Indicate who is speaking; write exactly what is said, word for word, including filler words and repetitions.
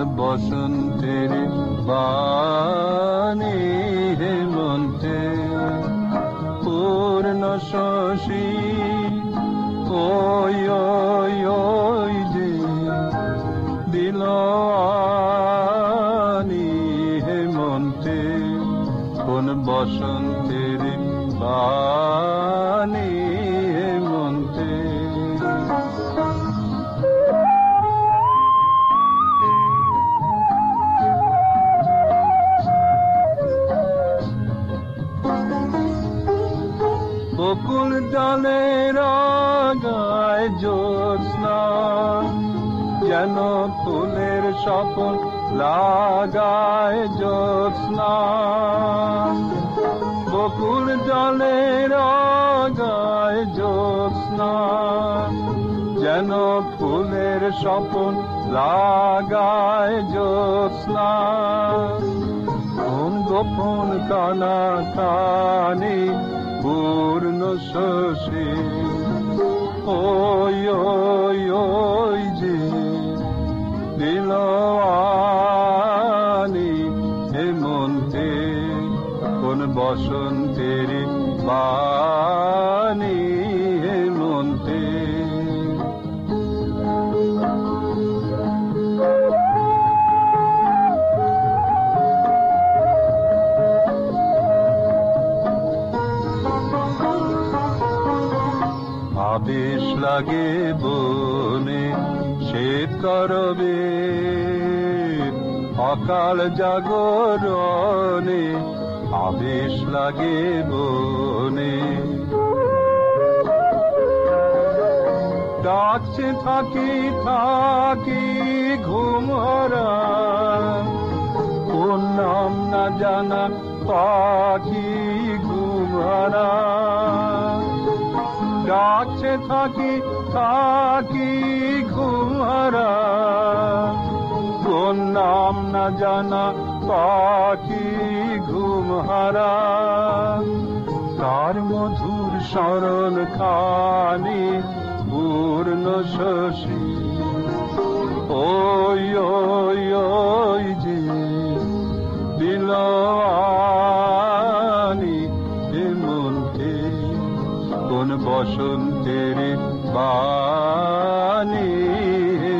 Speaker 1: বসন্তের বাণী হেমন্তে পূর্ণ শশী ওই ওই ওই যে দিল আনি হেমন্তে কোন বসন্তের বাণী হেমন্তে বকুল ডালের গায়ে জ্যোৎস্না যেন ফুলের স্বপন লাগায় জ্যোৎস্না বকুল ডালের গায়ে জ্যোৎস্না যেন ফুলের স্বপন লাগায় জ্যোৎস্না কোন গোপন কানা কানি পূর্ণ শশী ওই ওই ওই যে দিল আনি হেমন্তে কোন বসন্তের বাণী হেমন্তে আবেশ লাগে বনে শ্বেত করবে অকাল জাগরণে আবেশ লাগে বনে ডাকছে থাকি থাকি ঘুমরা কোন নাম না জানা পাখি ঘুমরা ডাকছে থাকি থাকি ঘুমরা কোন নাম না জানা পাখি ঘুমহারা তার মধুর স্মরণ খানি পূর্ণ শশী ওই ওই ওই যে দিল আনি হেমন্তে কোন বসন্তের বাণী